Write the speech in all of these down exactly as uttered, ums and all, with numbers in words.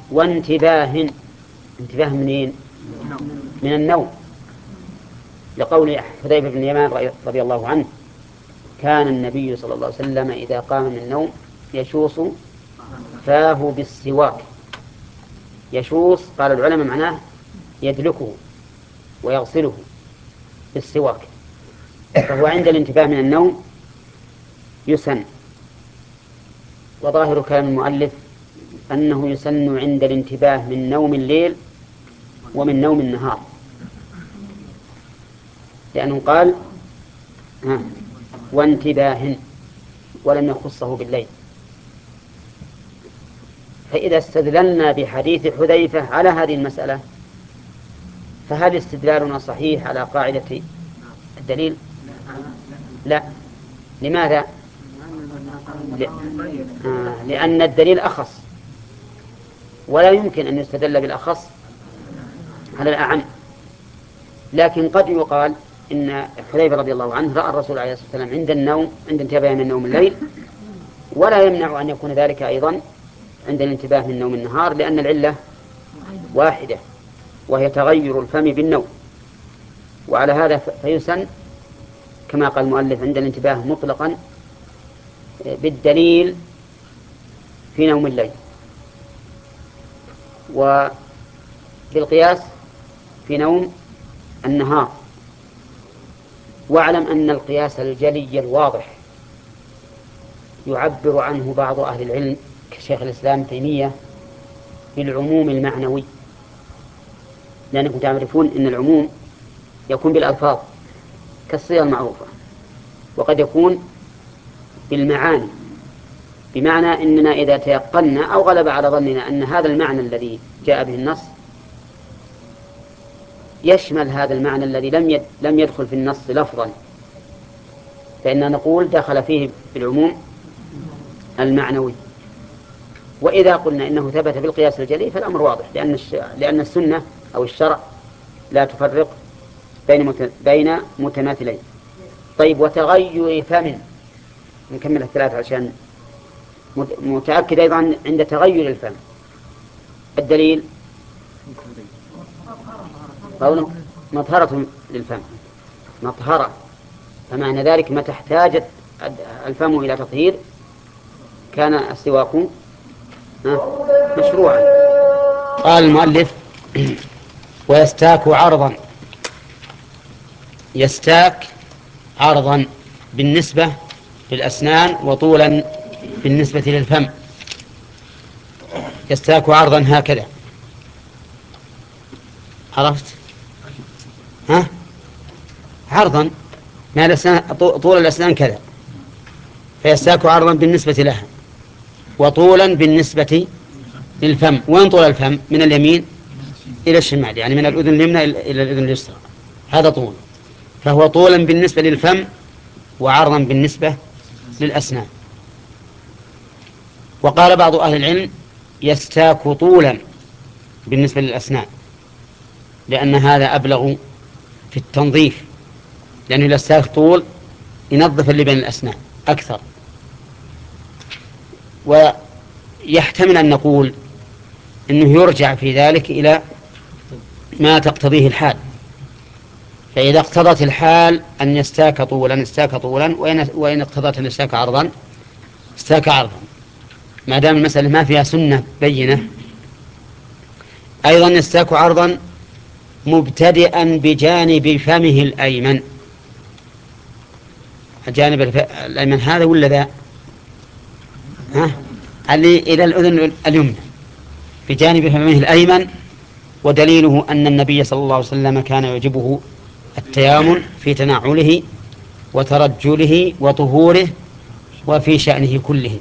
وانتباه. انتباه منين؟ من النوم، لقول حذيفة بن اليمان رضي الله عنه: كان النبي صلى الله عليه وسلم إذا قام من النوم يشوص فاه بالسواك. يشوص قال العلماء معناه يدلكه ويغسله بالسواك، فهو عند الانتباه من النوم يسن. وظاهر كلام المؤلف أنه يسن عند الانتباه من نوم الليل ومن نوم النهار، لأنه قال ها وانتباه ولم يخصه بالليل. فإذا استدللنا بحديث حذيفة على هذه المسألة فهل استدلالنا صحيح على قاعدة الدليل؟ لا. لماذا؟ ل... آه لأن الدليل أخص، ولا يمكن أن يستدل بالأخص على الأعم. لكن قد يقال إن حذيفة رضي الله عنه رأى الرسول عليه الصلاة والسلام عند النوم، عند انتباه من نوم الليل، ولا يمنع أن يكون ذلك أيضا عند الانتباه من نوم النهار، لأن العلة واحدة وهي تغير الفم بالنوم. وعلى هذا فيسن كما قال المؤلف عند الانتباه مطلقا بالدليل في نوم الليل، وبالقياس في نوم النهار. واعلم أن القياس الجلي الواضح يعبر عنه بعض أهل العلم كشيخ الإسلام تيمية بالعموم المعنوي، لأنكم تعرفون أن العموم يكون بالألفاظ كالصيغ المعروفة، وقد يكون بالمعاني، بمعنى أننا إذا تيقنا أو غلب على ظننا أن هذا المعنى الذي جاء به النص يشمل هذا المعنى الذي لم لم يدخل في النص لفظا، فإننا نقول دخل فيه بالعموم المعنوي. وإذا قلنا إنه ثبت بالقياس الجلي فالأمر واضح، لأن لأن السنة أو الشرع لا تفرق بين بين متماثلين. طيب، وتغير فم، نكمل الثلاثة عشان متأكد أيضا عند تغير الفم. الدليل قوله مطهرة للفم، مطهرة، فمعنى ذلك ما تحتاج الفم إلى تطهير كان السواك مشروعا. قال المؤلف: ويستاك عرضا. يستاك عرضا بالنسبة للأسنان وطولا بالنسبة للفم. يستاك عرضا هكذا، عرفت؟ ها؟ عرضا، ما الأسنان طول الأسنان كذا، فيستاك عرضا بالنسبة لها وطولا بالنسبة للفم. وين طول الفم؟ من اليمين إلى الشمال، يعني من الأذن اليمنى إلى الأذن اليسرى، هذا طول. فهو طولا بالنسبة للفم وعرضا بالنسبة للأسنان. وقال بعض أهل العلم: يستاك طولا بالنسبة للأسنان، لأن هذا أبلغ في التنظيف، لأنه يستاك طول ينظف اللي بين الأسنان أكثر. ويحتمل أن نقول إنه يرجع في ذلك إلى ما تقتضيه الحال، فإذا اقتضت الحال أن يستاك طولا استاك طولا، وإن اقتضت أن يستاك عرضا استاك عرضا، ما دام المسألة ما فيها سنة بينة. أيضا يستاك عرضا مبتدئا بجانب فمه الأيمن. الجانب الأيمن هذا ولا ذا؟ ها؟ اللي إلى الأذن اليمنى بجانب فمه الأيمن. ودليله أن النبي صلى الله عليه وسلم كان يعجبه التيامن في تنعله وترجله وطهوره وفي شأنه كله.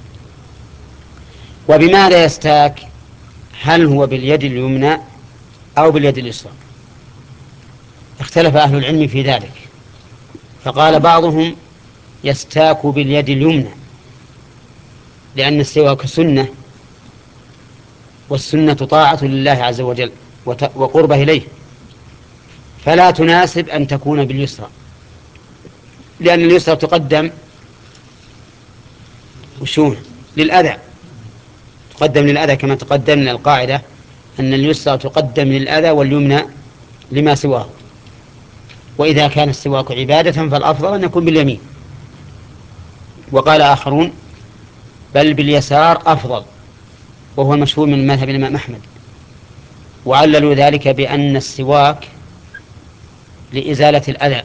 وبماذا يستاك؟ هل هو باليد اليمنى أو باليد اليسرى؟ اختلف أهل العلم في ذلك، فقال بعضهم: يستاك باليد اليمنى، لأن السواك سنة، والسنة طاعة لله عز وجل وقربه إليه، فلا تناسب أن تكون باليسرى، لأن اليسرى تقدم وشون للأذى، تقدم للأذى كما تقدم من القاعدة أن اليسرى تقدم للأذى واليمنى لما سواه. وإذا كان السواك عبادة فالأفضل أن يكون باليمين. وقال آخرون بل باليسار أفضل، وهو المشهور من مذهب الإمام أحمد، وعللوا ذلك بأن السواك لإزالة الأذى،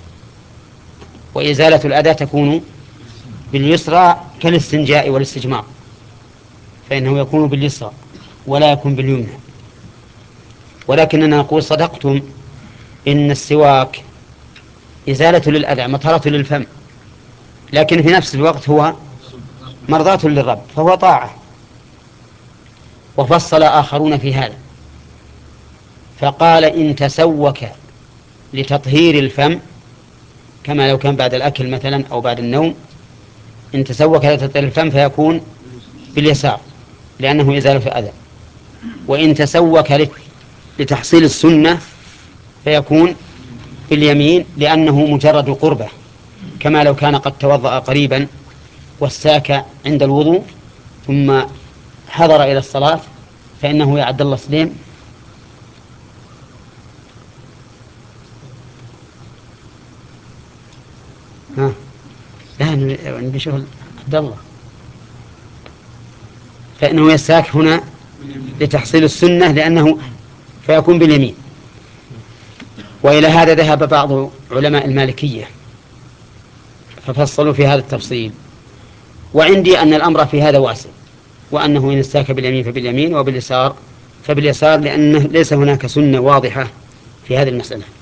وإزالة الأذى تكون باليسرى كالاستنجاء والاستجمار، فإنه يكون باليسرى ولا يكون باليمنى. ولكننا نقول صدقتم إن السواك إزالة للأذى مطهرة للفم، لكن في نفس الوقت هو مرضاة للرب، فهو طاعة. وفصل آخرون في هذا فقال إن تسوك لتطهير الفم كما لو كان بعد الأكل مثلا أو بعد النوم، إن تسوك لتطهير الفم فيكون باليسار لأنه إزالة الأذى، وإن تسوك لتحصيل السنة فيكون باليمين لأنه مجرد قربة، كما لو كان قد توضأ قريبا واستاك عند الوضوء ثم حضر إلى الصلاة، فإنه يا عبد الله سليم ها لا نبي شغل عبد الله، فإنه يستاك هنا لتحصيل السنة لأنه فيكون باليمين. وإلى هذا ذهب بعض علماء المالكية ففصلوا في هذا التفصيل، وعندي أن الأمر في هذا واسع، وأنه إن استاك باليمين فباليمين وباليسار فباليسار، لأنه ليس هناك سنة واضحة في هذه المسألة.